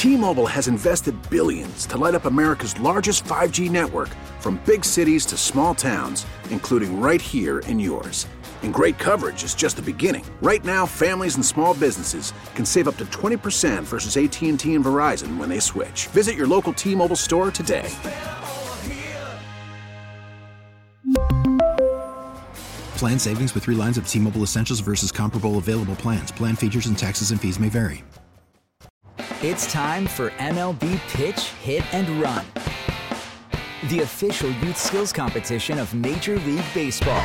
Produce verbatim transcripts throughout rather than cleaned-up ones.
T-Mobile has invested billions to light up America's largest five G network, from big cities to small towns, including right here in yours. And great coverage is just the beginning. Right now, families and small businesses can save up to twenty percent versus A T and T and Verizon when they switch. Visit your local T-Mobile store today. Plan savings with three lines of T-Mobile Essentials versus comparable available plans. Plan features and taxes and fees may vary. It's time for M L B Pitch, Hit, and Run, the official youth skills competition of Major League Baseball.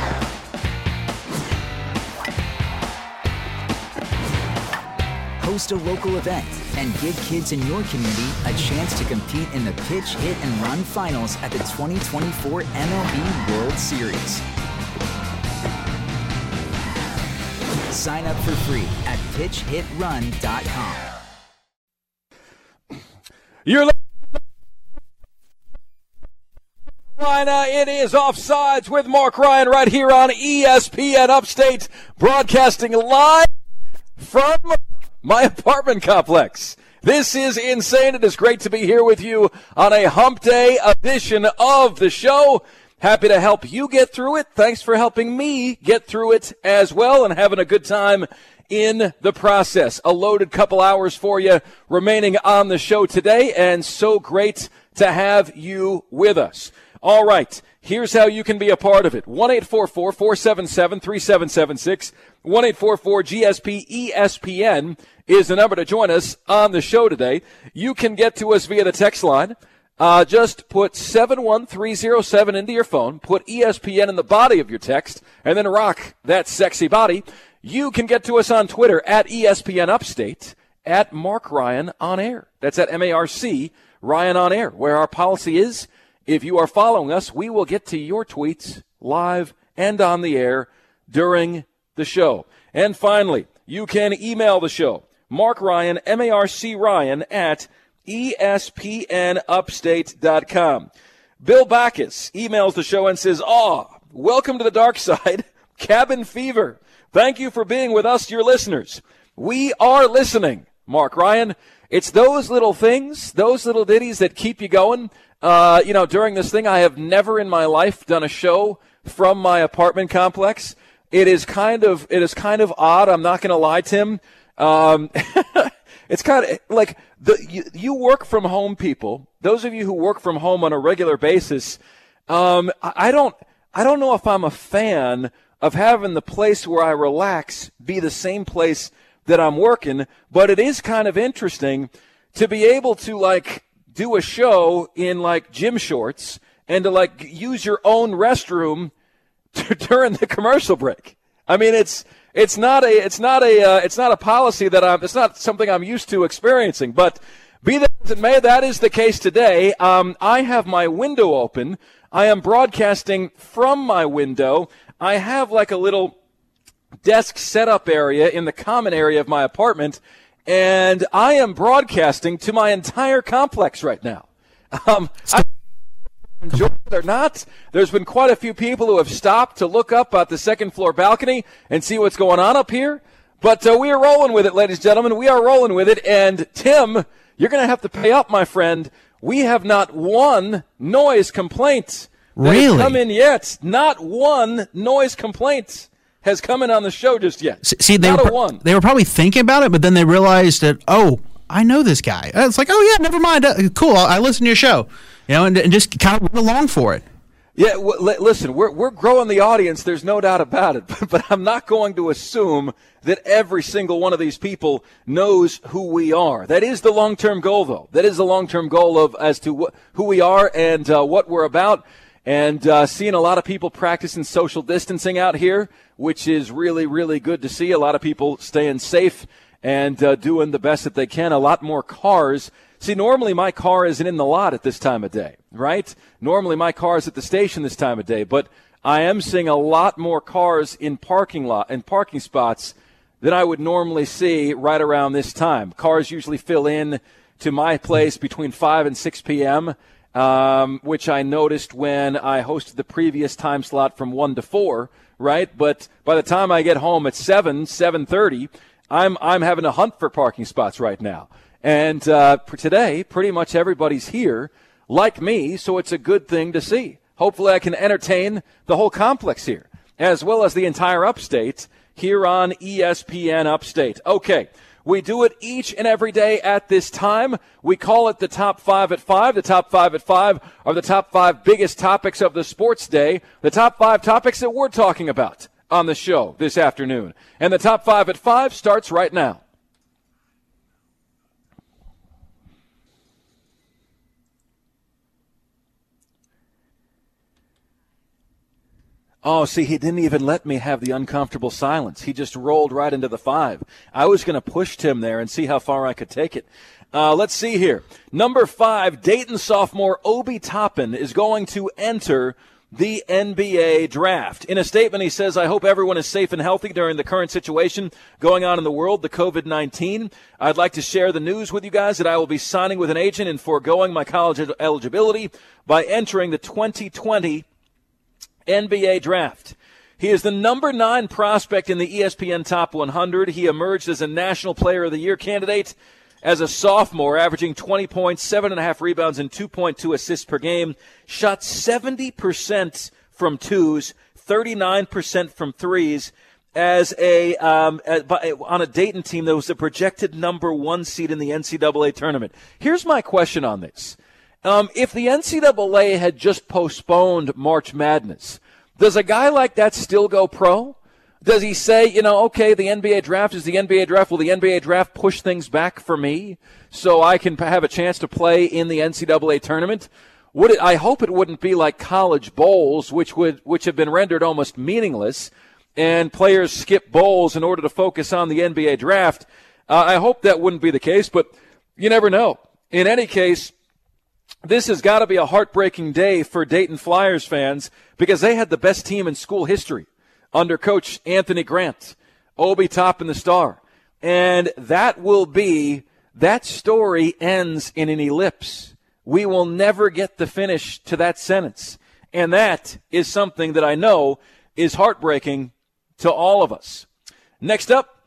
Host a local event and give kids in your community a chance to compete in the Pitch, Hit, and Run finals at the twenty twenty-four M L B World Series. Sign up for free at pitch hit run dot com. You're Carolina. It is Offsides with Mark Ryan right here on E S P N Upstate, broadcasting live from my apartment complex. This is insane. It is great to be here with you on a hump day edition of the show. Happy to help you get through it. Thanks for helping me get through it as well and having a good time in the process. A loaded couple hours for you remaining on the show today, and so great to have you with us. All right, here's how you can be a part of it. one eight four four, four seven seven, three seven seven six. one eight four four G S P E S P N is the number to join us on the show today. You can get to us via the text line. Uh, just put seven one three zero seven into your phone, put E S P N in the body of your text, and then rock that sexy body. You can get to us on Twitter at E S P N Upstate, at Mark Ryan on Air. That's at M A R C, Ryan on Air, where our policy is, if you are following us, we will get to your tweets live and on the air during the show. And finally, you can email the show, Mark Ryan, M A R C Ryan, at E S P N upstate dot com. Bill Backus emails the show and says, "Aw, welcome to the dark side, cabin fever. Thank you for being with us, your listeners. We are listening, Mark Ryan. It's those little things, those little ditties that keep you going. Uh, you know, during this thing, I have never in my life done a show from my apartment complex. It is kind of, it is kind of odd. I'm not going to lie, Tim. Um, it's kind of like the, you, you work from home people. Those of you who work from home on a regular basis, um, I, I don't, I don't know if I'm a fan of having the place where I relax be the same place that I'm working, but it is kind of interesting to be able to like do a show in like gym shorts and to like use your own restroom to, during the commercial break. I mean, it's it's not a it's not a uh, it's not a policy that I'm it's not something I'm used to experiencing. But be that as it may, that is the case today. Um, I have my window open. I am broadcasting from my window. I have like a little desk setup area in the common area of my apartment, and I am broadcasting to my entire complex right now. Um, I enjoy it or not, there's been quite a few people who have stopped to look up at the second floor balcony and see what's going on up here. But uh, we are rolling with it, ladies and gentlemen. We are rolling with it. And Tim, you're going to have to pay up, my friend. We have not one noise complaint that really? has come in yet. Not one noise complaint has come in on the show just yet. See, they not were, a one. They were probably thinking about it, but then they realized that, oh, I know this guy. It's like, oh, yeah, never mind. Uh, cool, I, I listen to your show. You know, and, and just kind of went along for it. Yeah, w- l- listen, we're we're growing the audience. There's no doubt about it. But, but I'm not going to assume that every single one of these people knows who we are. That is the long-term goal, though. That is the long-term goal of as to wh- who we are and uh, what we're about. And uh, seeing a lot of people practicing social distancing out here, which is really, really good to see. A lot of people staying safe and uh, doing the best that they can. A lot more cars. See, normally my car isn't in the lot at this time of day, right? Normally my car is at the station this time of day, but I am seeing a lot more cars in parking lot and parking spots than I would normally see right around this time. Cars usually fill in to my place between five and six p.m., um, which I noticed when I hosted the previous time slot from one to four, right? But by the time I get home at seven, seven thirty, I'm I'm having to hunt for parking spots right now. And uh, for today, pretty much everybody's here, like me, so it's a good thing to see. Hopefully I can entertain the whole complex here, as well as the entire upstate here on E S P N Upstate. Okay, we do it each and every day at this time. We call it the Top Five at Five. The Top Five at Five are the top five biggest topics of the sports day, the top five topics that we're talking about on the show this afternoon. And the Top Five at Five starts right now. Oh, see, he didn't even let me have the uncomfortable silence. He just rolled right into the five. I was going to push Tim there and see how far I could take it. Uh, let's see here. Number five, Dayton sophomore Obi Toppin is going to enter the N B A draft. In a statement, he says, I hope everyone is safe and healthy during the current situation going on in the world, the covid nineteen. I'd like to share the news with you guys that I will be signing with an agent and foregoing my college eligibility by entering the twenty twenty N B A draft. He is the number nine prospect in the E S P N Top one hundred. He emerged as a National Player of the Year candidate as a sophomore, averaging twenty points, seven point five rebounds, and two point two assists per game. Shot seventy percent from twos, thirty-nine percent from threes, as a um, on a Dayton team that was the projected number one seed in the N C double A tournament. Here's my question on this. Um, if the N C double A had just postponed March Madness, does a guy like that still go pro? Does he say, you know, okay, the N B A draft is the N B A draft. Will the N B A draft push things back for me so I can have a chance to play in the N C double A tournament? Would it, I hope it wouldn't be like college bowls, which would which have been rendered almost meaningless, and players skip bowls in order to focus on the N B A draft. Uh, I hope that wouldn't be the case, but you never know. In any case, this has got to be a heartbreaking day for Dayton Flyers fans because they had the best team in school history under Coach Anthony Grant, Obi Toppin the star. And that will be, that story ends in an ellipse. We will never get the finish to that sentence. And that is something that I know is heartbreaking to all of us. Next up,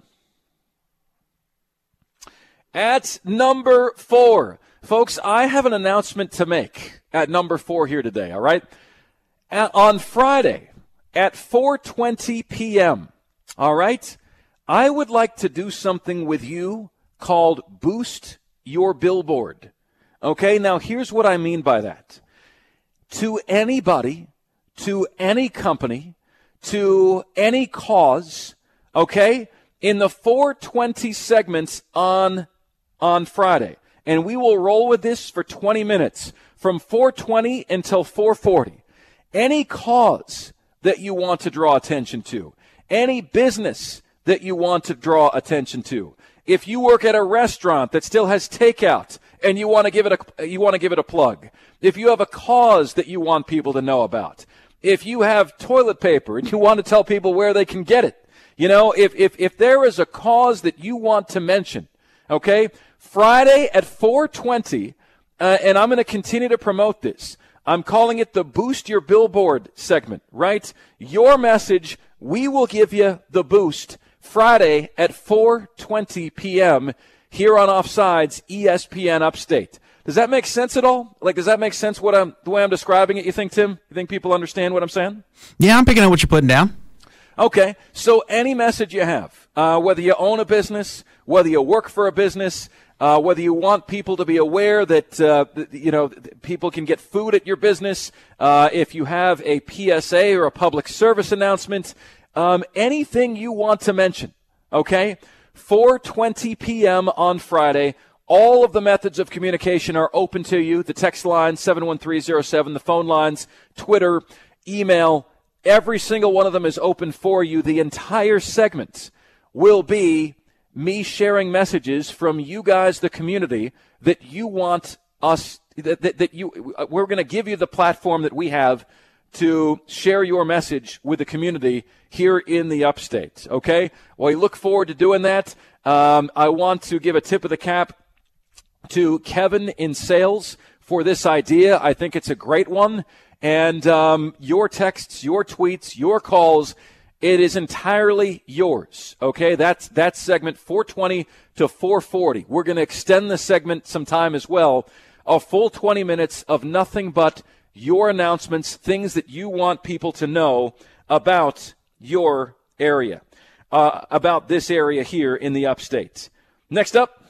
at number four. Folks, I have an announcement to make at number four here today, all right? At, on Friday at four twenty p.m., all right, I would like to do something with you called Boost Your Billboard. Okay, now here's what I mean by that. To anybody, to any company, to any cause, okay, in the four twenty segments on, on Friday. And we will roll with this for twenty minutes, from four twenty until four forty. Any cause that you want to draw attention to, any business that you want to draw attention to. If you work at a restaurant that still has takeout and you want to give it a you want to give it a plug. If you have a cause that you want people to know about. If you have toilet paper and you want to tell people where they can get it. You know, if if if there is a cause that you want to mention, okay? Friday at four twenty, uh, and I'm going to continue to promote this. I'm calling it the Boost Your Billboard segment, right? Your message, we will give you the boost Friday at four twenty p.m. here on Offsides, E S P N Upstate. Does that make sense at all? Like, does that make sense what I'm, the way I'm describing it, you think, Tim? You think people understand what I'm saying? Yeah, I'm picking up what you're putting down. Okay, so any message you have, uh, whether you own a business, whether you work for a business, Uh, whether you want people to be aware that, uh, you know, people can get food at your business, uh, if you have a P S A or a public service announcement, um, anything you want to mention, okay? four twenty p.m. on Friday. All of the methods of communication are open to you. The text line, seven one three zero seven, the phone lines, Twitter, email, every single one of them is open for you. The entire segment will be me sharing messages from you guys, the community, that you want us, that, that, that you, we're going to give you the platform that we have to share your message with the community here in the Upstate, okay? Well, we look forward to doing that. Um, I want to give a tip of the cap to Kevin in sales for this idea. I think it's a great one. And um, your texts, your tweets, your calls, It is entirely yours, okay? That's that's segment four twenty to four forty. We're going to extend the segment some time as well. A full twenty minutes of nothing but your announcements, things that you want people to know about your area, uh, about this area here in the upstate. Next up.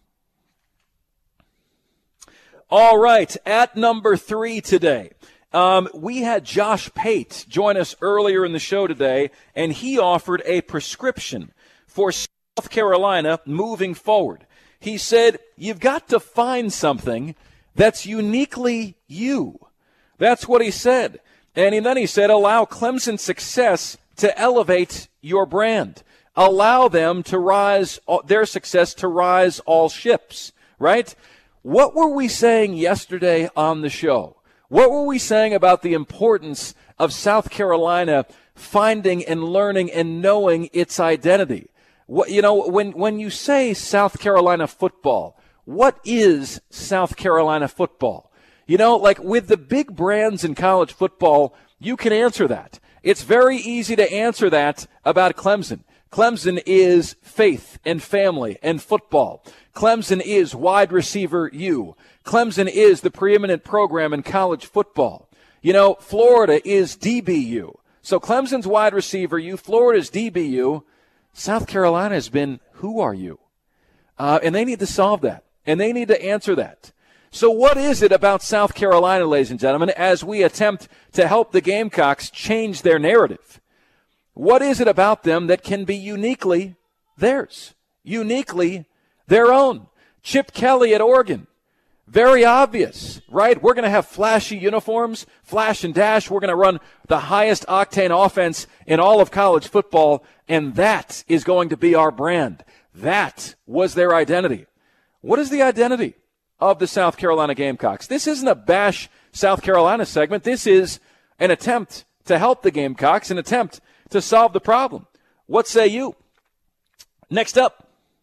All right, at number three today. Um, we had Josh Pate join us earlier in the show today, and he offered a prescription for South Carolina moving forward. He said, you've got to find something that's uniquely you. That's what he said. And then he said, allow Clemson's success to elevate your brand. Allow them to rise, their success to rise all ships, right? What were we saying yesterday on the show? What were we saying about the importance of South Carolina finding and learning and knowing its identity? What, you know, when, when you say South Carolina football, what is South Carolina football? You know, like with the big brands in college football, you can answer that. It's very easy to answer that about Clemson. Clemson is faith and family and football. Clemson is wide receiver U. Clemson is the preeminent program in college football. You know, Florida is D B U. So Clemson's wide receiver U, Florida's D B U. South Carolina has been, who are you? Uh, and they need to solve that. And they need to answer that. So what is it about South Carolina, ladies and gentlemen, as we attempt to help the Gamecocks change their narrative? What is it about them that can be uniquely theirs, uniquely their own? Chip Kelly at Oregon, very obvious, right? We're going to have flashy uniforms, flash and dash. We're going to run the highest octane offense in all of college football, and that is going to be our brand. That was their identity. What is the identity of the South Carolina Gamecocks? This isn't a bash South Carolina segment. This is an attempt to help the Gamecocks, an attempt to solve the problem. What say you? Next up.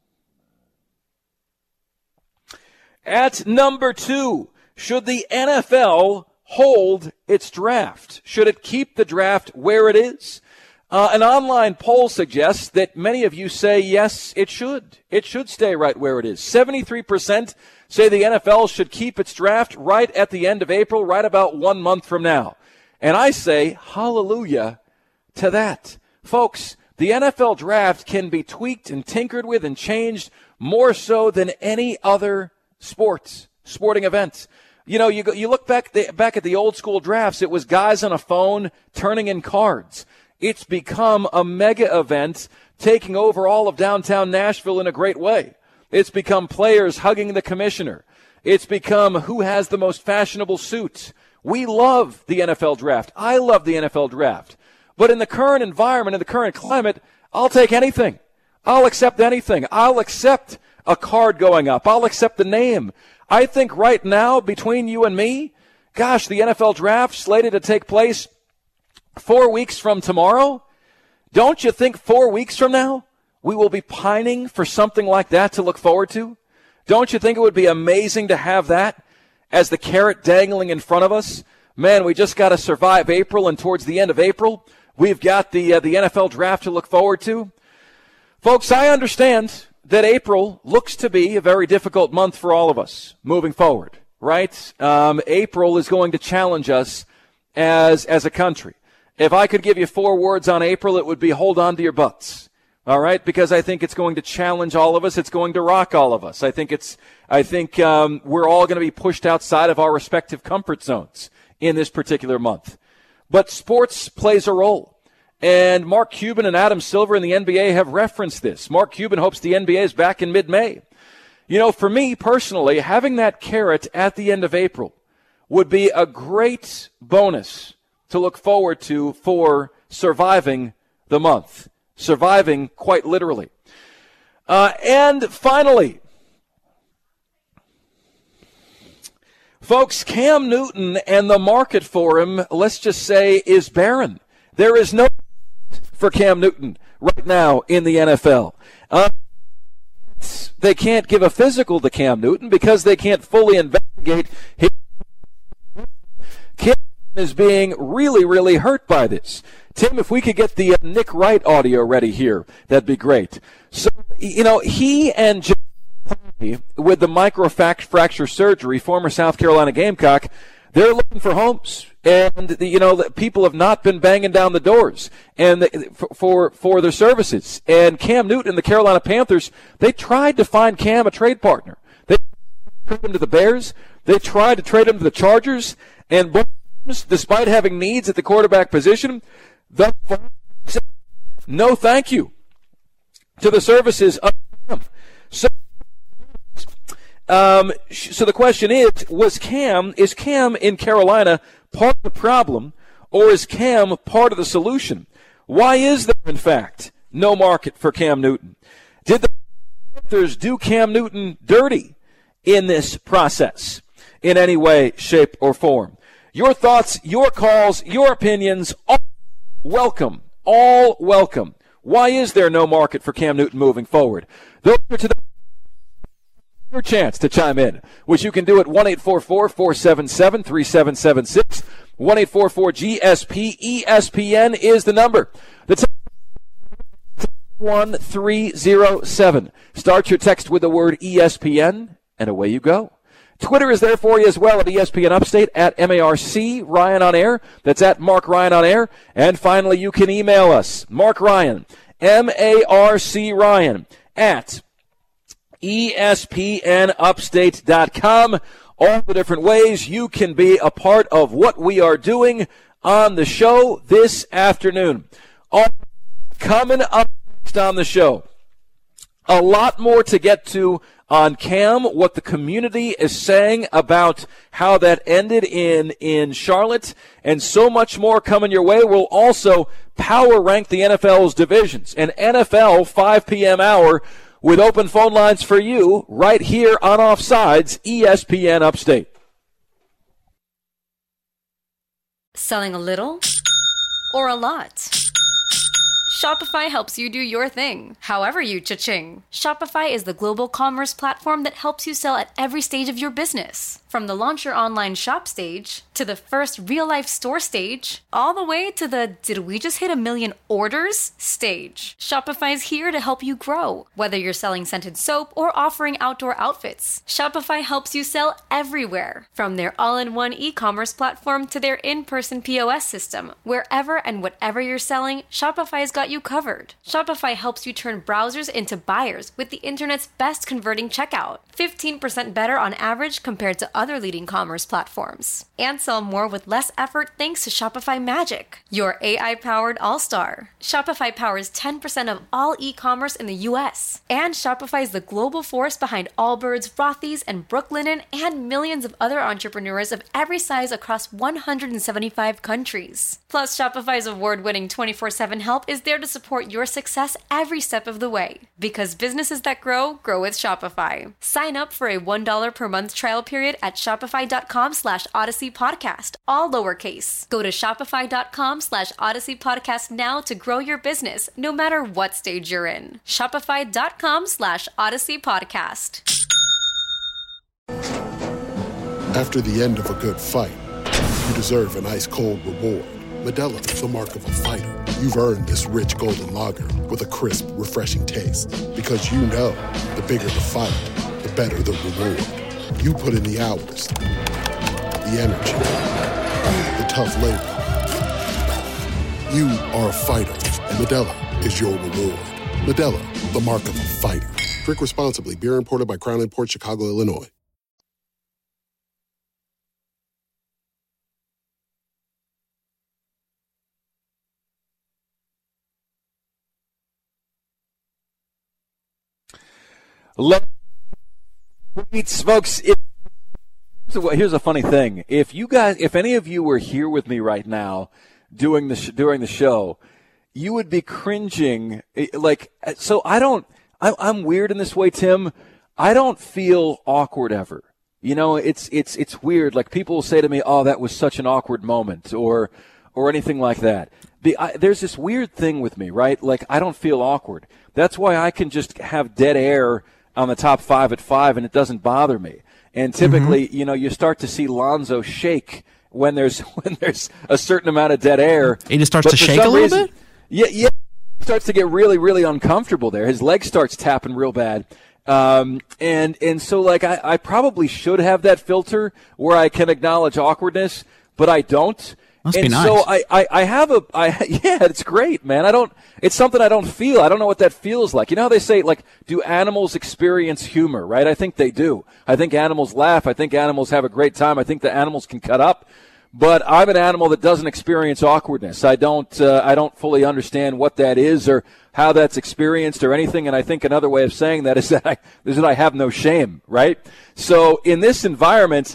At number two, should the N F L hold its draft? Should it keep the draft where it is? Uh, an online poll suggests that many of you say, yes, it should. It should stay right where it is. seventy-three percent say the N F L should keep its draft right at the end of April, right about one month from now. And I say, hallelujah to that. Folks, the N F L draft can be tweaked and tinkered with and changed more so than any other sports, sporting events. You know, you go, you look back the, back at the old school drafts, it was guys on a phone turning in cards. It's become a mega event taking over all of downtown Nashville in a great way. It's become players hugging the commissioner. It's become who has the most fashionable suits. We love the N F L draft. I love the N F L draft. But in the current environment, in the current climate, I'll take anything. I'll accept anything. I'll accept a card going up. I'll accept the name. I think right now, between you and me, gosh, the N F L draft slated to take place four weeks from tomorrow. Don't you think four weeks from now we will be pining for something like that to look forward to? Don't you think it would be amazing to have that as the carrot dangling in front of us? Man, we just got to survive April, and towards the end of April, we've got the uh, the N F L draft to look forward to. Folks, I understand that April looks to be a very difficult month for all of us moving forward, right? Um, April is going to challenge us as as a country. If I could give you four words on April, it would be hold on to your butts, all right? Because I think it's going to challenge all of us. It's going to rock all of us. I think it's. I think um, we're all going to be pushed outside of our respective comfort zones in this particular month. But sports plays a role. And Mark Cuban and Adam Silver in the N B A have referenced this. Mark Cuban hopes the N B A is back in mid-May. You know, for me personally, having that carrot at the end of April would be a great bonus to look forward to for surviving the month, surviving quite literally. Uh, and finally, folks, Cam Newton and the market for him, let's just say, is barren. There is no for Cam Newton right now in the N F L. Uh, they can't give a physical to Cam Newton because they can't fully investigate his. Cam is being really, really hurt by this. Tim, if we could get the uh, Nick Wright audio ready here, that'd be great. So, you know, he and Jim with the microfracture surgery, former South Carolina Gamecock, they're looking for homes. And, you know, people have not been banging down the doors and for, for for their services. And Cam Newton and the Carolina Panthers, they tried to find Cam a trade partner. They traded him to the Bears. They tried to trade him to the Chargers. And both teams, despite having needs at the quarterback position, thus far said no thank you to the services of Cam. So, um, so the question is, was Cam, is Cam in Carolina part of the problem, or is Cam part of the solution? Why is there, in fact, no market for Cam Newton? Did the Panthers do Cam Newton dirty in this process in any way, shape, or form? Your thoughts, your calls, your opinions, all welcome. All welcome. Why is there no market for Cam Newton moving forward? Those are to the your chance to chime in, which you can do at one eight four four, four seven seven, three seven seven six. one eight four four G S P. E S P N is the number. The text one three zero seven. Start your text with the word E S P N, and away you go. Twitter is there for you as well at E S P N Upstate, at M A R C Ryan on Air. That's at Mark Ryan on Air. And finally, you can email us, Mark Ryan, M A R C Ryan, at E S P N upstate dot com. All the different ways you can be a part of what we are doing on the show this afternoon. All coming up next on the show, a lot more to get to on Cam, what the community is saying about how that ended in, in Charlotte, and so much more coming your way. We'll also power rank the N F L's divisions. An N F L five p.m. hour with open phone lines for you right here on Offsides, E S P N Upstate. Selling a little or a lot? Shopify helps you do your thing, however you cha-ching. Shopify is the global commerce platform that helps you sell at every stage of your business. From the launch your online shop stage, to the first real-life store stage, all the way to the did we just hit a million orders stage. Shopify's here to help you grow. Whether you're selling scented soap or offering outdoor outfits, Shopify helps you sell everywhere. From their all-in-one e-commerce platform to their in-person P O S system, wherever and whatever you're selling, Shopify's got you covered. Shopify helps you turn browsers into buyers with the internet's best converting checkout. fifteen percent better on average compared to other leading commerce platforms. And sell more with less effort thanks to Shopify Magic, your A I-powered all-star. Shopify powers ten percent of all e-commerce in the U S. And Shopify is the global force behind Allbirds, Rothy's, and Brooklinen, and millions of other entrepreneurs of every size across one hundred seventy-five countries. Plus, Shopify's award-winning twenty-four seven help is there to support your success every step of the way. Because businesses that grow, grow with Shopify. Sign up for a one dollar per month trial period at shopify.com slash Odyssey Podcast, all lowercase. Go to shopify.com slash Odyssey Podcast now to grow your business, no matter what stage you're in. Shopify.com slash Odyssey Podcast. After the end of a good fight, you deserve an ice-cold reward. Modelo is the mark of a fighter. You've earned this rich golden lager with a crisp, refreshing taste. Because you know, the bigger the fight, the better the reward. You put in the hours, the energy, the tough labor. You are a fighter, and Modelo is your reward. Modelo, the mark of a fighter. Drink responsibly. Beer imported by Crown Imports, Chicago, Illinois. Love tweets, folks. It, here's, a, here's a funny thing. If you guys, if any of you were here with me right now doing the sh- during the show, you would be cringing. Like, so I don't. I, I'm weird in this way, Tim. I don't feel awkward ever. You know, it's it's it's weird. Like people will say to me, "Oh, that was such an awkward moment," or or anything like that. The, I, there's this weird thing with me, right? Like I don't feel awkward. That's why I can just have dead air on the top five at five, and it doesn't bother me. And typically, mm-hmm. you know, you start to see Lonzo shake when there's when there's a certain amount of dead air. He just starts But to for shake a some little reason- bit? Yeah, yeah. He starts to get really, really uncomfortable there. His leg starts tapping real bad. Um, and, and so like I, I probably should have that filter where I can acknowledge awkwardness, but I don't. Must and be nice. so I, I, I have a, I, yeah, it's great, man. I don't, it's something I don't feel. I don't know what that feels like. You know how they say, like, do animals experience humor, right? I think they do. I think animals laugh. I think animals have a great time. I think the animals can cut up. But I'm an animal that doesn't experience awkwardness. I don't, uh, I don't fully understand what that is or how that's experienced or anything. And I think another way of saying that is that I, is that I have no shame, right? So in this environment,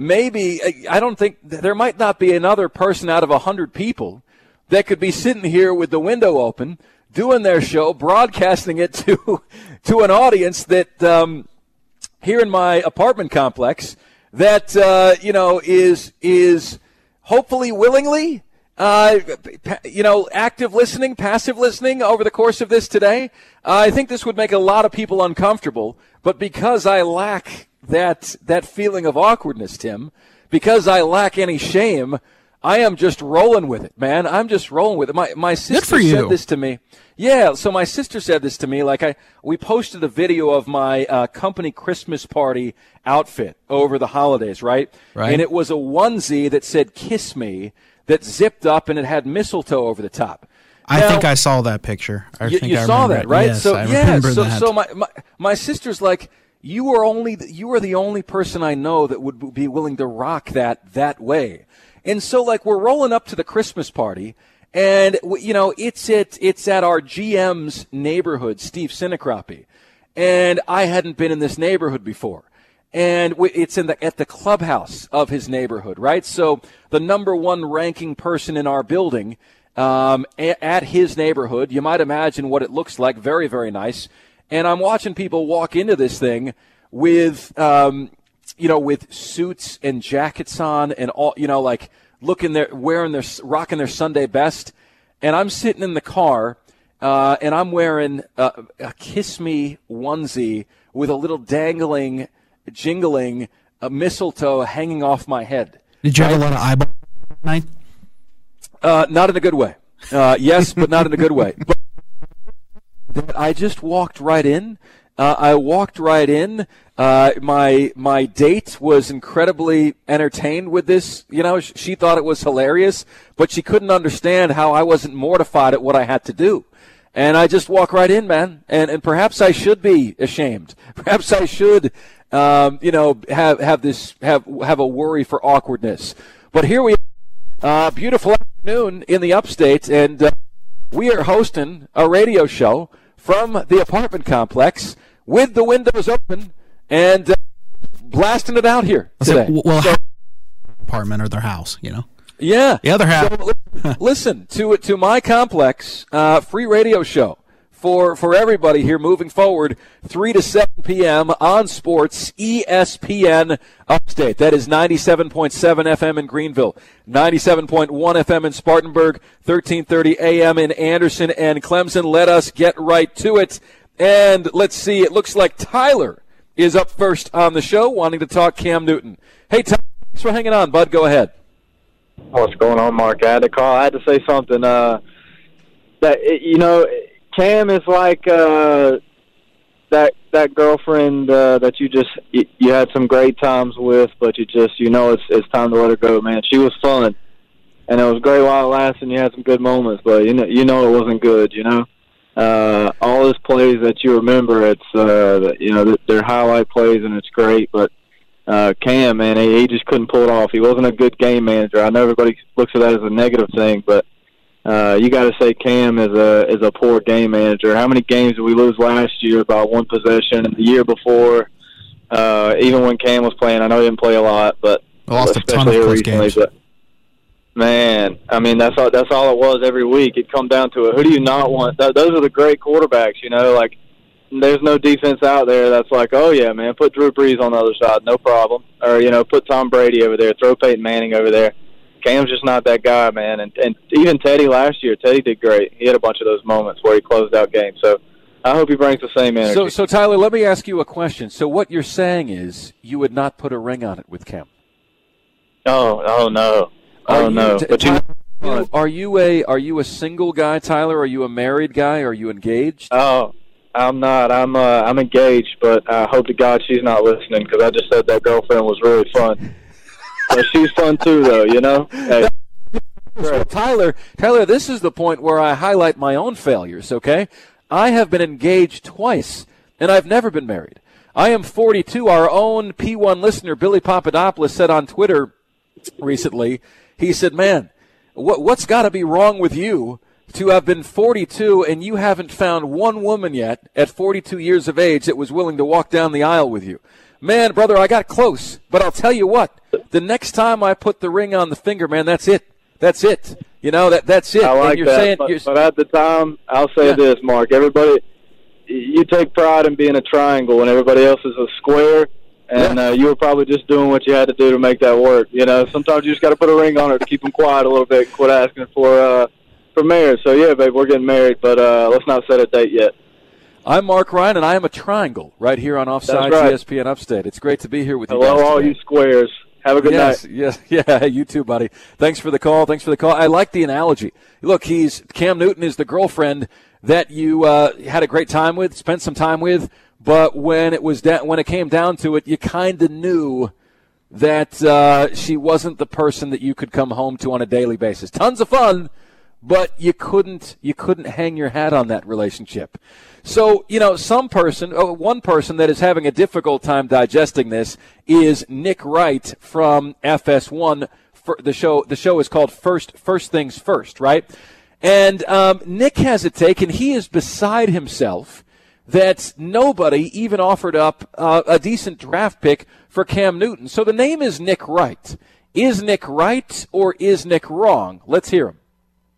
maybe, I don't think, there might not be another person out of a hundred people that could be sitting here with the window open, doing their show, broadcasting it to, to an audience that, um, here in my apartment complex that, uh, you know, is, is hopefully willingly, uh, you know, active listening, passive listening over the course of this today. Uh, I think this would make a lot of people uncomfortable, but because I lack that, that feeling of awkwardness, Tim, because I lack any shame, I am just rolling with it, man. I'm just rolling with it. My, my sister said this to me. Yeah, so my sister said this to me. Like I, we posted a video of my uh, company Christmas party outfit over the holidays, right? Right. And it was a onesie that said "Kiss Me," that zipped up and it had mistletoe over the top. I Now, think I saw that picture. I you think you I saw remember that, it. right? Yes, so I yeah, remember so that. so my, my my sister's like, you are only you are the only person I know that would be willing to rock that that way. And so like we're rolling up to the Christmas party. And, you know, it's at, it's at our G M's neighborhood, Steve Sinecrapi. And I hadn't been in this neighborhood before. And it's in the, at the clubhouse of his neighborhood, right? So the number one ranking person in our building, um, at, at his neighborhood, you might imagine what it looks like. Very, very nice. And I'm watching people walk into this thing with, um, you know, with suits and jackets on and all, you know, like, looking there, wearing their, rocking their Sunday best, and I'm sitting in the car, uh, and I'm wearing a, a Kiss Me onesie with a little dangling, jingling, a mistletoe hanging off my head. Did you have a lot of eyeballs tonight? Uh, not in a good way. Uh, yes, but not in a good way. But I just walked right in. Uh, I walked right in. Uh, my my date was incredibly entertained with this. You know, she, she thought it was hilarious, but she couldn't understand how I wasn't mortified at what I had to do. And I just walk right in, man. And and perhaps I should be ashamed. Perhaps I should, um, you know, have have this have have a worry for awkwardness. But here we are, uh, beautiful afternoon in the upstate, and uh, we are hosting a radio show from the apartment complex with the windows open and uh, blasting it out here today. So, well, so, apartment or their house, you know. Yeah. The other half. So, listen to to my complex uh, free radio show for for everybody here moving forward, three to seven p.m. on Sports E S P N Upstate. That is ninety-seven point seven F M in Greenville, ninety-seven point one F M in Spartanburg, thirteen thirty A M in Anderson and Clemson. Let us get right to it. And let's see, it looks like Tyler is up first on the show, wanting to talk Cam Newton. Hey, Tyler, thanks for hanging on, bud. Go ahead. What's going on, Mark? I had to call. I had to say something. Uh, that you know, Cam is like uh, that that girlfriend uh, that you just you, you had some great times with, but you just you know it's it's time to let her go, man. She was fun, and it was great while it lasted. And you had some good moments, but you know you know it wasn't good. You know, uh, all his plays that you remember, it's uh, you know they're highlight plays, and it's great, but. Uh, Cam, man, he, he just couldn't pull it off. He wasn't a good game manager. I know everybody looks at that as a negative thing, but uh, you got to say Cam is a is a poor game manager. How many games did we lose last year about one possession? And the year before, uh, even when Cam was playing, I know he didn't play a lot, but lost especially a ton of close recently. games. But man, I mean that's all that's all it was every week. It'd come down to it. Who do you not want? Th- those are the great quarterbacks, you know, like. There's no defense out there that's like, oh, yeah, man, put Drew Brees on the other side, no problem. Or, you know, put Tom Brady over there, throw Peyton Manning over there. Cam's just not that guy, man. And and even Teddy last year, Teddy did great. He had a bunch of those moments where he closed out games. So I hope he brings the same energy. So, so Tyler, let me ask you a question. So what you're saying is you would not put a ring on it with Cam? Oh, oh no, Are oh you, no. t- But you, Tyler, are you a are you a single guy, Tyler? Are you a married guy? Are you engaged? oh, I'm not. I'm uh, I'm engaged, but I hope to God she's not listening because I just said that girlfriend was really fun. So she's fun too, though. You know. Hey. So Tyler, Tyler, this is the point where I highlight my own failures. Okay, I have been engaged twice, and I've never been married. I am forty-two. Our own P one listener, Billy Papadopoulos, said on Twitter recently, he said, man, what, what's got to be wrong with you to have been forty-two and you haven't found one woman yet at forty-two years of age that was willing to walk down the aisle with you? Man, brother, I got close, but I'll tell you what, the next time I put the ring on the finger, man, that's it. That's it. You know, that that's it. I like and you're that, saying, but, you're, but at the time, I'll say Yeah. this, Mark. Everybody, you take pride in being a triangle and everybody else is a square, and Yeah. uh, you were probably just doing what you had to do to make that work. You know, sometimes you just got to put a ring on it to keep them quiet a little bit and quit asking for uh, for marriage. So, yeah, babe, we're getting married, but uh, let's not set a date yet. I'm Mark Ryan, and I am a triangle right here on Offside That's right. E S P N Upstate. It's great to be here with you Hello, guys all today. you squares. Have a good yes, night. Yes, yeah, you too, buddy. Thanks for the call. Thanks for the call. I like the analogy. Look, he's Cam Newton is the girlfriend that you uh, had a great time with, spent some time with, but when it was da- when it came down to it, you kind of knew that uh, she wasn't the person that you could come home to on a daily basis. Tons of fun, but you couldn't you couldn't hang your hat on that relationship. So, you know, some person, oh, one person that is having a difficult time digesting this is Nick Wright from F S one. For the show, the show is called First First Things First, right? And um, Nick has a take, and he is beside himself that nobody even offered up uh, a decent draft pick for Cam Newton. So the name is Nick Wright. Is Nick right or is Nick wrong? Let's hear him.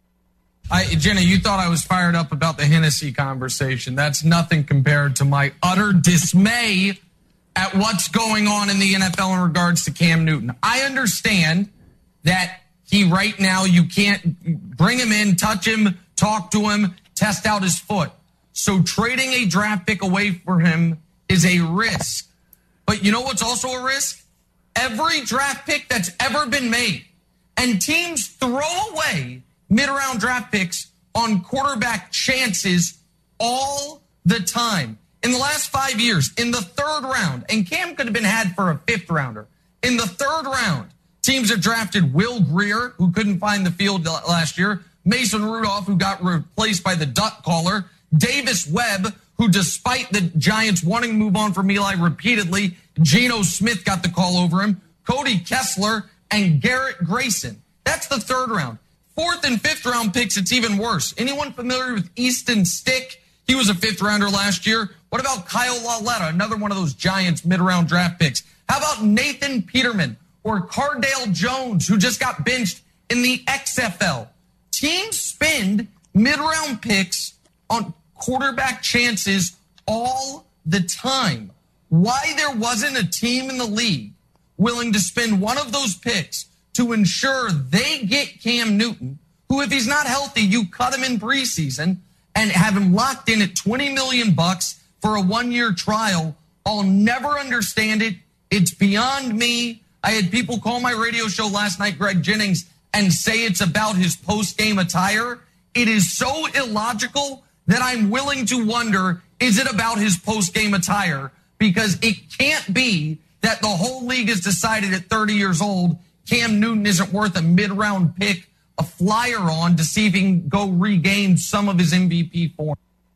I, Jenna, you thought I was fired up about the Hennessy conversation. That's nothing compared to my utter dismay at what's going on in the N F L in regards to Cam Newton. I understand that he right now, you can't bring him in, touch him, talk to him, test out his foot. So trading a draft pick away for him is a risk. But you know what's also a risk? Every draft pick that's ever been made. And teams throw away mid-round draft picks on quarterback chances all the time. In the last five years, in the third round, and Cam could have been had for a fifth rounder. In the third round, teams have drafted Will Grier, who couldn't find the field last year, Mason Rudolph, who got replaced by the duck caller, Davis Webb, who despite the Giants wanting to move on from Eli repeatedly, Geno Smith got the call over him, Cody Kessler, and Garrett Grayson. That's the third round. Fourth and fifth round picks, it's even worse. Anyone familiar with Easton Stick? He was a fifth rounder last year. What about Kyle Lauletta, another one of those Giants mid-round draft picks? How about Nathan Peterman or Cardale Jones, who just got benched in the X F L? Teams spend mid-round picks on quarterback chances all the time. Why there wasn't a team in the league willing to spend one of those picks to ensure they get Cam Newton, who, if he's not healthy, you cut him in preseason and have him locked in at twenty million bucks for a one-year trial. I'll never understand it. It's beyond me. I had people call my radio show last night, Greg Jennings, and say it's about his post-game attire. It is so illogical that I'm willing to wonder, is it about his post-game attire? Because it can't be that the whole league has decided at thirty years old, Cam Newton isn't worth a mid-round pick, a flyer on to see if he can go regain some of his M V P form.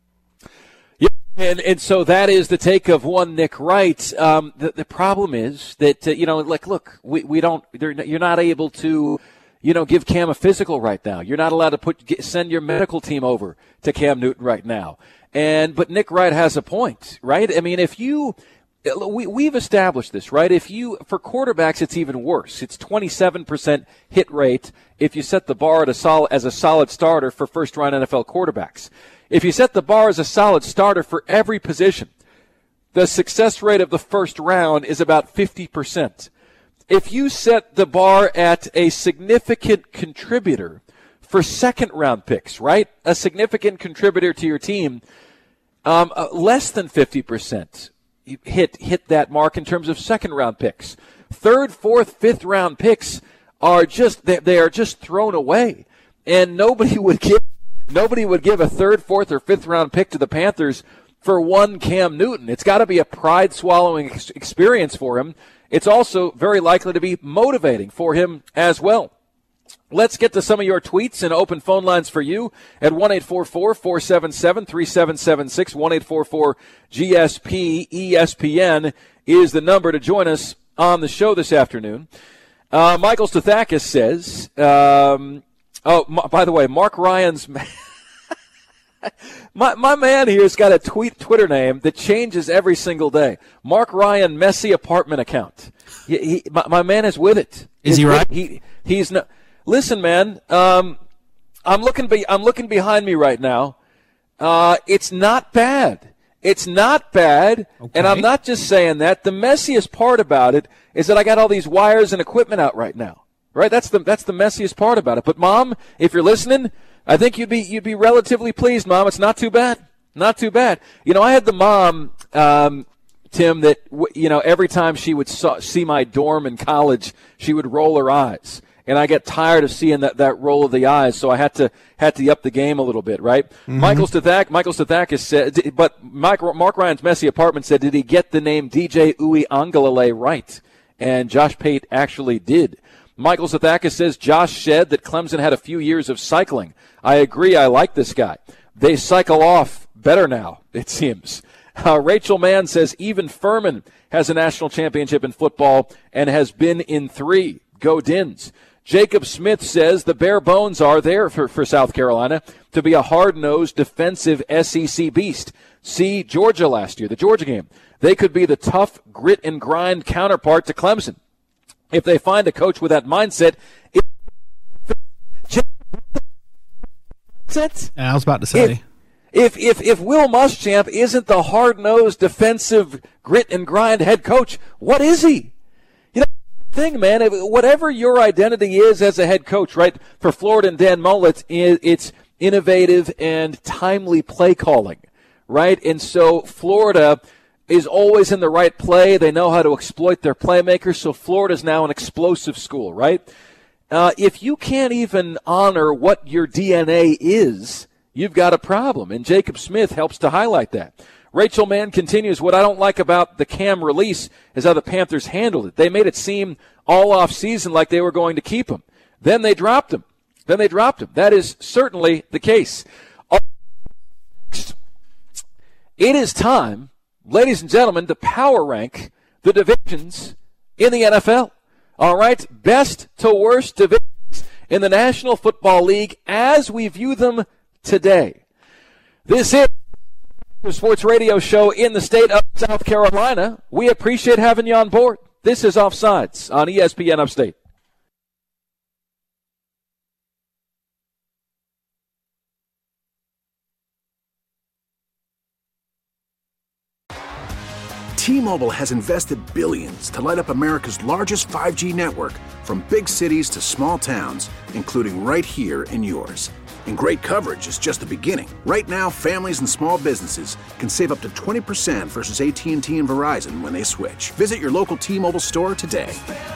Yeah, and, and so that is the take of one Nick Wright. Um, the, the problem is that, uh, you know, like, look, we, we don't, you're not able to, you know, give Cam a physical right now. You're not allowed to put get, send your medical team over to Cam Newton right now. And but Nick Wright has a point, right? I mean, if you we we've established this, right? If you for quarterbacks, it's even worse. It's twenty-seven percent hit rate if you set the bar at a solid as a solid starter for first round N F L quarterbacks. If you set the bar as a solid starter for every position, the success rate of the first round is about fifty percent. If you set the bar at a significant contributor for second round picks, right? A significant contributor to your team, um, uh, less than fifty percent hit hit that mark in terms of second round picks. third, fourth, fifth round picks are just they, they are just thrown away, and nobody would give nobody would give a third, fourth, or fifth round pick to the Panthers for one Cam Newton. It's got to be a pride swallowing ex- experience for him. It's also very likely to be motivating for him as well. Let's get to some of your tweets and open phone lines for you at one eight four four, four seven seven, three seven seven six. one eight four four G S P E S P N is the number to join us on the show this afternoon. Uh, Michael Stathakis says, um, oh, m- by the way, Mark Ryan's, my, my man here's got a tweet Twitter name that changes every single day. Mark Ryan Messy Apartment Account. He, he, my, my man is with it. Is he right? He, he's not. Listen, man, um, I'm looking be, I'm looking behind me right now. Uh, it's not bad. It's not bad, okay. And I'm not just saying that. The messiest part about it is that I got all these wires and equipment out right now. Right? That's the that's the messiest part about it. But Mom, if you're listening, I think you'd be you'd be relatively pleased, Mom. It's not too bad. Not too bad. You know, I had the mom, um, Tim, that you know every time she would saw, see my dorm in college, she would roll her eyes. And I get tired of seeing that, that roll of the eyes, so I had to had to up the game a little bit, right? Mm-hmm. Michael Stathak, Michael Stathakis said, but Mike, Mark Ryan's Messy Apartment said, did he get the name D J Uiagalelei right? And Josh Pate actually did. Michael Stathakis says, Josh said that Clemson had a few years of cycling. I agree, I like this guy. They cycle off better now, it seems. Uh, Rachel Mann says, even Furman has a national championship in football and has been in three. Go Dins. Jacob Smith says the bare bones are there for, for South Carolina to be a hard-nosed defensive S E C beast. See Georgia last year, the Georgia game. They could be the tough grit and grind counterpart to Clemson. If they find a coach with that mindset, it, I was about to say. If, if, if, if Will Muschamp isn't the hard-nosed defensive grit and grind head coach, what is he? Thing, man, whatever your identity is as a head coach, right, for Florida and Dan Mullet, it's innovative and timely play calling, right? And so Florida is always in the right play. They know how to exploit their playmakers, so Florida's now an explosive school, right? Uh, if you can't even honor what your D N A is, you've got a problem, and Jacob Smith helps to highlight that. Rachel Mann continues, what I don't like about the Cam release is how the Panthers handled it. They made it seem all off season like they were going to keep him. Then they dropped him. Then they dropped him. That is certainly the case. It is time, ladies and gentlemen, to power rank the divisions in the N F L. All right, best to worst divisions in the National Football League as we view them today. This is the sports radio show in the state of South Carolina. We appreciate having you on board. This is Offsides on E S P N Upstate. T-Mobile has invested billions to light up America's largest five G network, from big cities to small towns, including right here in yours. And great coverage is just the beginning. Right now, families and small businesses can save up to twenty percent versus A T and T and Verizon when they switch. Visit your local T-Mobile store today.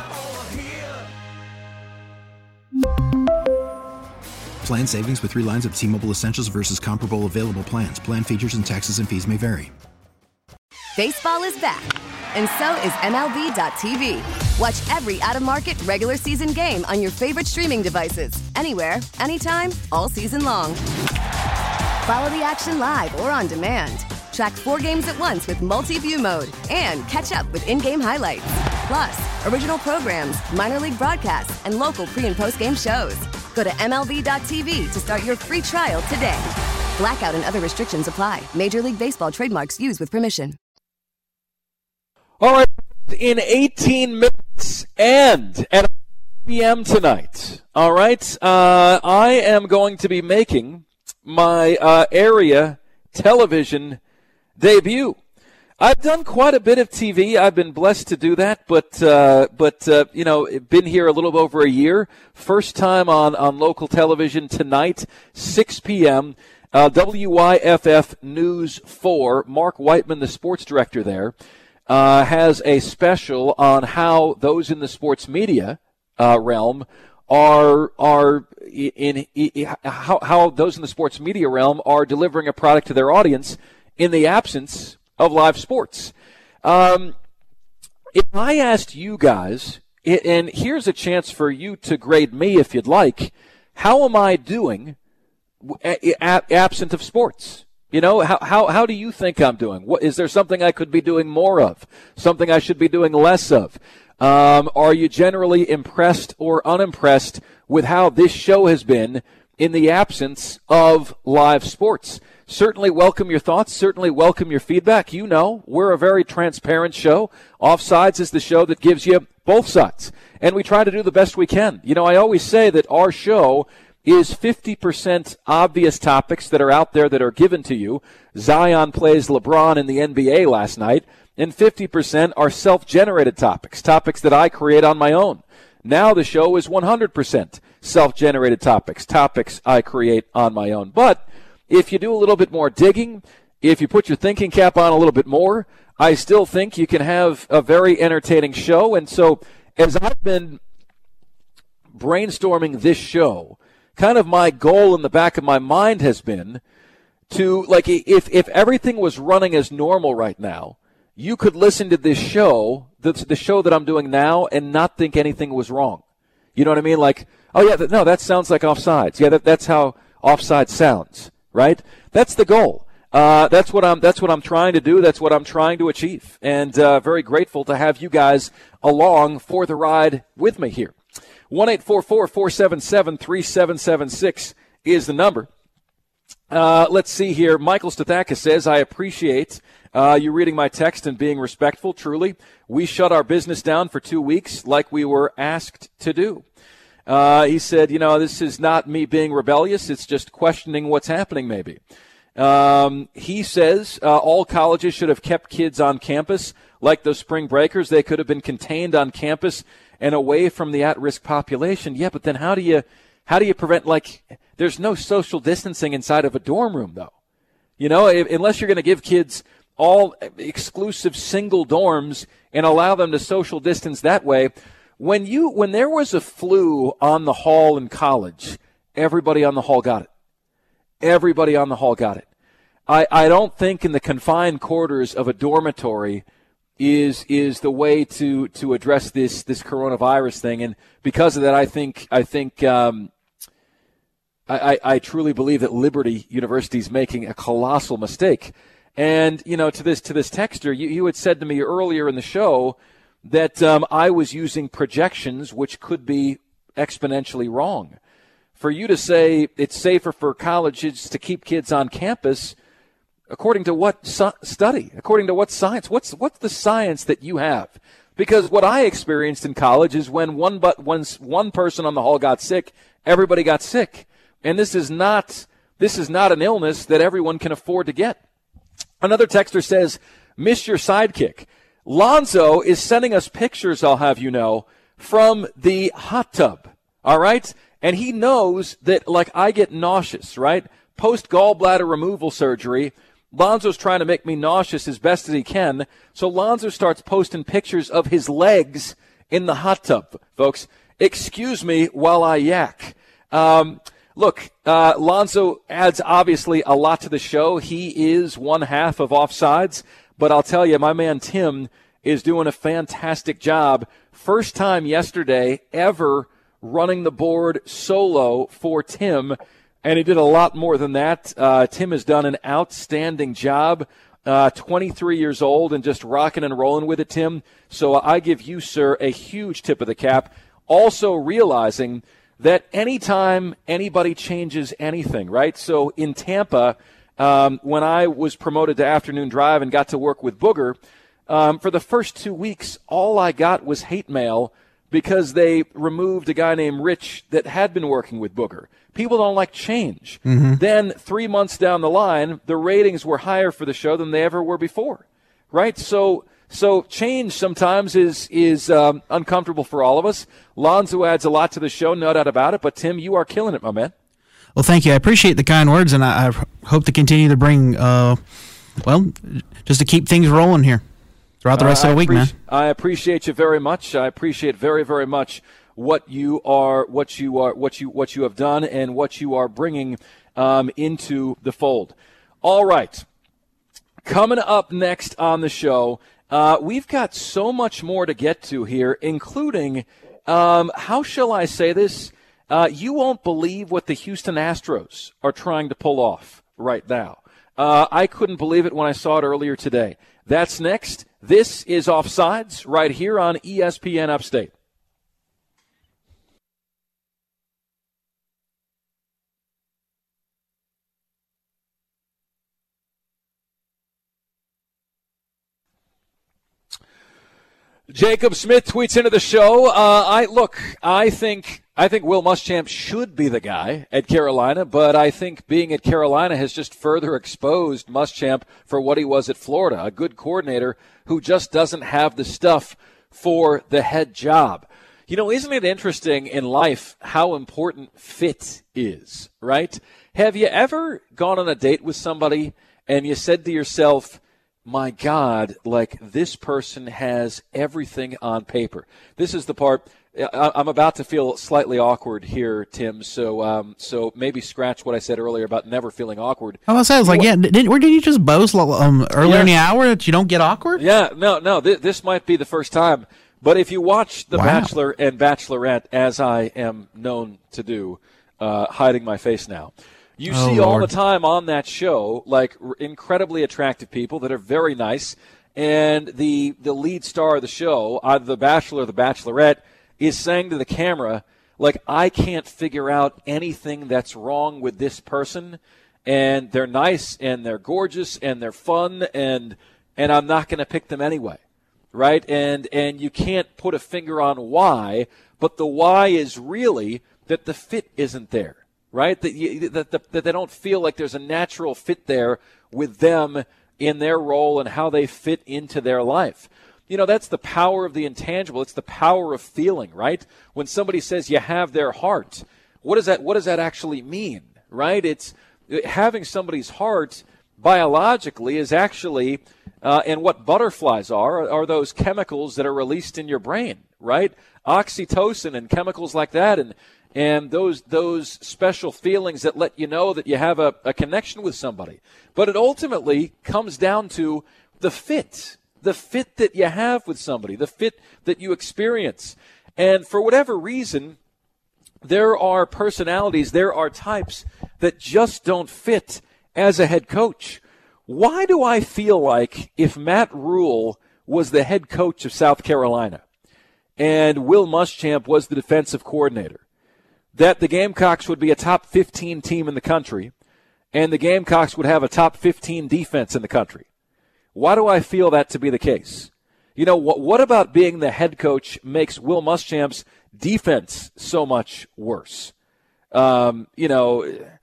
Plan savings with three lines of T-Mobile Essentials versus comparable available plans. Plan features and taxes and fees may vary. Baseball is back, and so is M L B dot T V. Watch every out-of-market regular season game on your favorite streaming devices, anywhere, anytime, all season long. Follow the action live or on demand. Track four games at once with multi-view mode and catch up with in-game highlights. Plus, original programs, minor league broadcasts, and local pre- and post-game shows. Go to M L B dot T V to start your free trial today. Blackout and other restrictions apply. Major League Baseball trademarks used with permission. All right, in eighteen minutes and at eight p.m. tonight, all right, uh, I am going to be making my uh, area television debut. I've done quite a bit of T V. I've been blessed to do that, but, uh, but uh, you know, been here a little over a year. First time on, on local television tonight, six p.m., uh, W Y F F News four. Mark Whiteman, the sports director there. uh, has a special on how those in the sports media uh, realm are are in, in, in how, how those in the sports media realm are delivering a product to their audience in the absence of live sports. Um, if I asked you guys, and here's a chance for you to grade me if you'd like, how am I doing absent of sports? You know, how how how do you think I'm doing? What, is there something I could be doing more of? Something I should be doing less of? Um, are you generally impressed or unimpressed with how this show has been in the absence of live sports? Certainly welcome your thoughts. Certainly welcome your feedback. You know, we're a very transparent show. Offsides is the show that gives you both sides, and we try to do the best we can. You know, I always say that our show is fifty percent obvious topics that are out there that are given to you. Zion plays LeBron in the N B A last night, and fifty percent are self-generated topics, topics that I create on my own. Now the show is one hundred percent self-generated topics, topics I create on my own. But if you do a little bit more digging, if you put your thinking cap on a little bit more, I still think you can have a very entertaining show. And so as I've been brainstorming this show, kind of my goal in the back of my mind has been to, like, if, if everything was running as normal right now, you could listen to this show, the, the show that I'm doing now, and not think anything was wrong. You know what I mean? Like, oh, yeah, th- no, that sounds like offsides. Yeah, that, that's how offside sounds, right? That's the goal. Uh, that's what I'm, that's what I'm trying to do. That's what I'm trying to achieve. And uh, very grateful to have you guys along for the ride with me here. one eight four four, four seven seven, three seven seven six is the number. Uh, let's see here. Michael Stathakis says, I appreciate uh, you reading my text and being respectful. Truly, we shut our business down for two weeks like we were asked to do. Uh, he said, you know, this is not me being rebellious. It's just questioning what's happening maybe. Um, he says uh, all colleges should have kept kids on campus like those spring breakers. They could have been contained on campus and away from the at-risk population. Yeah, but then how do you how do you prevent, like, there's no social distancing inside of a dorm room, though. You know, if, unless you're going to give kids all exclusive single dorms and allow them to social distance that way. When you when there was a flu on the hall in college, everybody on the hall got it. Everybody on the hall got it. I, I don't think in the confined quarters of a dormitory is is the way to to address this this coronavirus thing, and because of that, I think I think um, I, I, I truly believe that Liberty University is making a colossal mistake. And you know, to this to this texter, you, you had said to me earlier in the show that um, I was using projections, which could be exponentially wrong. For you to say it's safer for colleges to keep kids on campus. According to what su- study? According to what science? What's what's the science that you have? Because what I experienced in college is when one but once one person on the hall got sick, everybody got sick, and this is not this is not an illness that everyone can afford to get. Another texter says, "Miss your sidekick." Lonzo is sending us pictures, I'll have you know, from the hot tub. All right, and he knows that, like, I get nauseous, right? Post gallbladder removal surgery. Lonzo's trying to make me nauseous as best as he can, so Lonzo starts posting pictures of his legs in the hot tub, folks. Excuse me while I yak. Um, look, uh, Lonzo adds obviously a lot to the show. He is one half of Offsides, but I'll tell you, my man Tim is doing a fantastic job. First time yesterday ever running the board solo for Tim. And he did a lot more than that. Uh, Tim has done an outstanding job. Uh, twenty-three years old and just rocking and rolling with it, Tim. So I give you, sir, a huge tip of the cap. Also realizing that anytime anybody changes anything, right? So in Tampa, um, when I was promoted to afternoon drive and got to work with Booger, um, for the first two weeks, all I got was hate mail because they removed a guy named Rich that had been working with Booger. People don't like change. Mm-hmm. Then three months down the line, the ratings were higher for the show than they ever were before, right? So so change sometimes is is um, uncomfortable for all of us. Lonzo adds a lot to the show, no doubt about it. But, Tim, you are killing it, my man. Well, thank you. I appreciate the kind words, and I, I hope to continue to bring, uh, well, just to keep things rolling here. throughout the rest uh, of the week, man. I appreciate you very much. I appreciate very, very much what you are, what you are, what you, what you have done, and what you are bringing um, into the fold. All right, coming up next on the show, uh, we've got so much more to get to here, including um, how shall I say this? Uh, you won't believe what the Houston Astros are trying to pull off right now. Uh, I couldn't believe it when I saw it earlier today. That's next. This is Offsides right here on E S P N Upstate. Jacob Smith tweets into the show. Uh, I look. I think. I think Will Muschamp should be the guy at Carolina, but I think being at Carolina has just further exposed Muschamp for what he was at Florida, a good coordinator who just doesn't have the stuff for the head job. You know, isn't it interesting in life how important fit is, right? Have you ever gone on a date with somebody and you said to yourself, my God, like this person has everything on paper? This is the part. I'm about to feel slightly awkward here, Tim. So, um, so maybe scratch what I said earlier about never feeling awkward. I was like, yeah, didn't, where did you just boast um, earlier yeah. in the hour that you don't get awkward? Yeah, no, no. Th- this might be the first time. But if you watch The wow. Bachelor and Bachelorette, as I am known to do, uh, hiding my face now, you oh, see Lord. all the time on that show, like r- incredibly attractive people that are very nice, and the the lead star of the show, either The Bachelor or The Bachelorette, is saying to the camera, like, I can't figure out anything that's wrong with this person, and they're nice, and they're gorgeous, and they're fun, and and I'm not going to pick them anyway, right? And and you can't put a finger on why, but the why is really that the fit isn't there, right? That, you, that, that, that they don't feel like there's a natural fit there with them in their role and how they fit into their life. You know, that's the power of the intangible. It's the power of feeling, right? When somebody says you have their heart, what does that, what does that actually mean, right? It's having somebody's heart biologically is actually, uh, and what butterflies are, are those chemicals that are released in your brain, right? Oxytocin and chemicals like that, and and those those special feelings that let you know that you have a, a connection with somebody. But it ultimately comes down to the fit. The fit that you have with somebody, the fit that you experience. And for whatever reason, there are personalities, there are types that just don't fit as a head coach. Why do I feel like if Matt Rule was the head coach of South Carolina and Will Muschamp was the defensive coordinator, that the Gamecocks would be a top fifteen team in the country and the Gamecocks would have a top fifteen defense in the country? Why do I feel that to be the case? You know, what, what about being the head coach makes Will Muschamp's defense so much worse? Um, you know,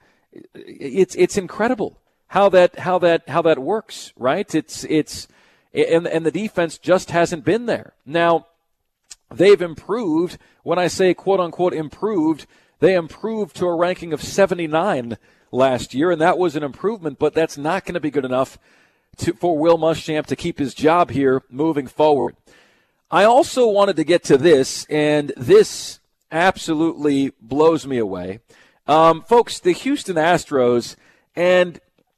it's it's incredible how that how that how that works, right? It's it's and and the defense just hasn't been there. Now, they've improved. When I say quote unquote improved, they improved to a ranking of seventy-nine last year, and that was an improvement, but that's not going to be good enough To, for Will Muschamp to keep his job here moving forward. I also wanted to get to this, and this absolutely blows me away. Um, folks, the Houston Astros, and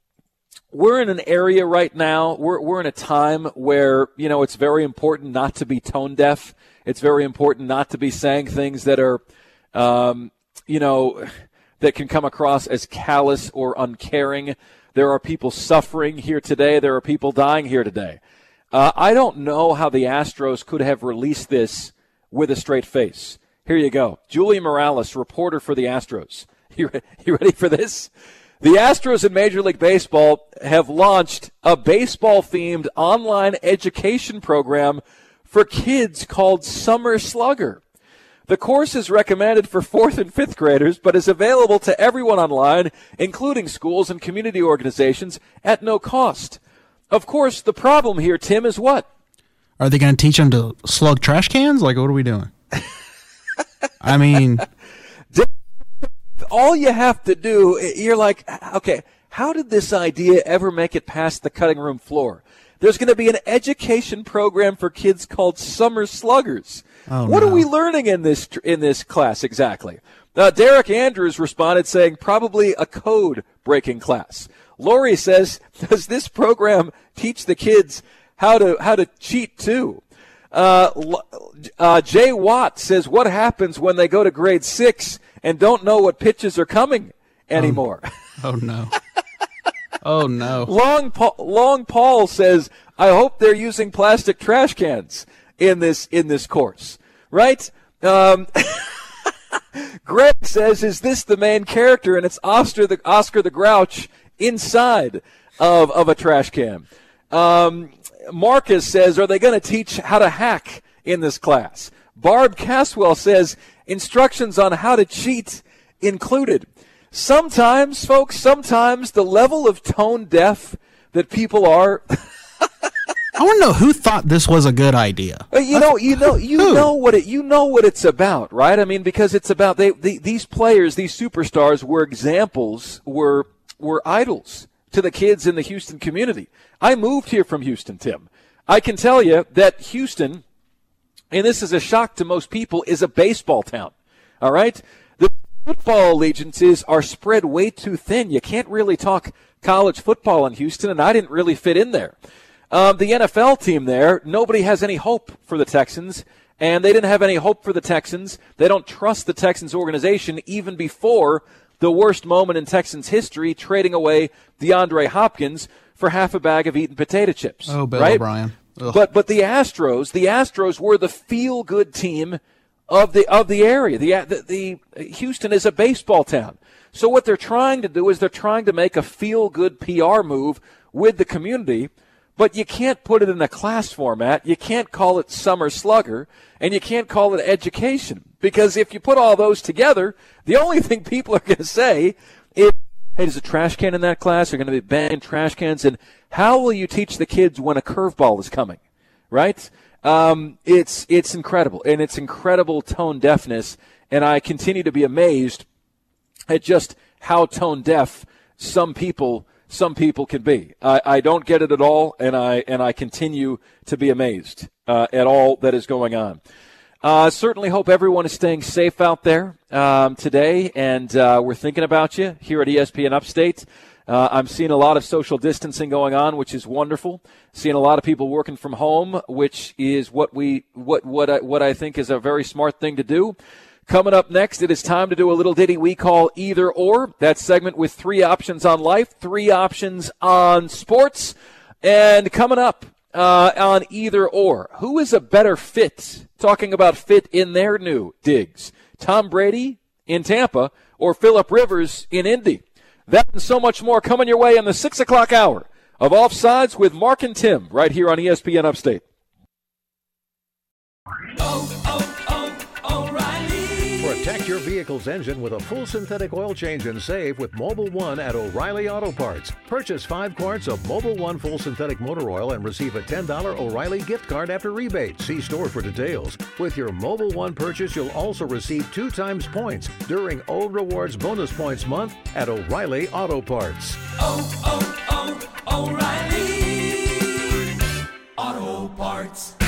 we're in an area right now, we're, we're in a time where, you know, it's very important not to be tone deaf. It's very important not to be saying things that are, um, you know, that can come across as callous or uncaring. There are people suffering here today. There are people dying here today. Uh, I don't know how the Astros could have released this with a straight face. Here you go. Julie Morales, reporter for the Astros. You, you ready for this? The Astros in Major League Baseball have launched a baseball-themed online education program for kids called Summer Slugger. The course is recommended for fourth and fifth graders, but is available to everyone online, including schools and community organizations, at no cost. Of course, the problem here, Tim, is what? Are they going to teach them to slug trash cans? Like, what are we doing? I mean, all you have to do, you're like, okay, how did this idea ever make it past the cutting room floor? there's going to be an education program for kids called Summer Sluggers. Oh, what no. are we learning in this in this class exactly? Uh, Derek Andrews responded saying probably a code-breaking class. Lori says, does this program teach the kids how to how to cheat too? Uh, uh, Jay Watt says, what happens when they go to grade six and don't know what pitches are coming anymore? Oh, oh no. Oh, no. Long Paul, Long Paul says, I hope they're using plastic trash cans in this in this course, right? Um, Greg says, is this the main character? And it's Oscar the, Oscar the Grouch inside of, of a trash can. Um, Marcus says, are they going to teach how to hack in this class? Barb Caswell says, instructions on how to cheat included. Sometimes, folks, sometimes the level of tone deaf that people are. I want to know who thought this was a good idea. You know, you know, you Who? know what it, you know what it's about, right? I mean, because it's about they, they these players, these superstars were examples, were were idols to the kids in the Houston community. I moved here from Houston, Tim. I can tell you that Houston, and this is a shock to most people, is a baseball town. All right? The football allegiances are spread way too thin. You can't really talk college football in Houston, and I didn't really fit in there. Um, the N F L team there, nobody has any hope for the Texans, and they didn't have any hope for the Texans. They don't trust the Texans organization even before the worst moment in Texans history, trading away DeAndre Hopkins for half a bag of eaten potato chips. Oh, Bill right? O'Brien. Ugh. But but the Astros, the Astros were the feel-good team of the of the area. The, the the Houston is a baseball town. So what they're trying to do is they're trying to make a feel-good P R move with the community, but you can't put it in a class format. You can't call it Summer Slugger, and you can't call it education. Because if you put all those together, the only thing people are going to say is, hey, there's a trash can in that class. They're going to be banging trash cans. And how will you teach the kids when a curveball is coming, right? Um, it's it's incredible, and it's incredible tone deafness. And I continue to be amazed at just how tone deaf some people some people can be. I, I don't get it at all, and I and I continue to be amazed uh, at all that is going on. Uh, certainly hope everyone is staying safe out there um, today, and uh, we're thinking about you here at E S P N Upstate. Uh, I'm seeing a lot of social distancing going on, which is wonderful. Seeing a lot of people working from home, which is what we what what I, what I think is a very smart thing to do. Coming up next, it is time to do a little ditty we call Either Or. That segment with three options on life, three options on sports, and coming up. Uh, on Either Or. Who is a better fit, talking about fit in their new digs? Tom Brady in Tampa or Phillip Rivers in Indy? That and so much more coming your way in the six o'clock hour of Offsides with Mark and Tim right here on E S P N Upstate. Oh, oh, oh, O'Reilly. Protect your vehicle's engine with a full synthetic oil change and save with Mobil one at O'Reilly Auto Parts. Purchase five quarts of Mobil one full synthetic motor oil and receive a ten dollars O'Reilly gift card after rebate. See store for details. With your Mobil one purchase, you'll also receive two times points during O Rewards Bonus Points Month at O'Reilly Auto Parts. Oh, oh, oh, O'Reilly Auto Parts.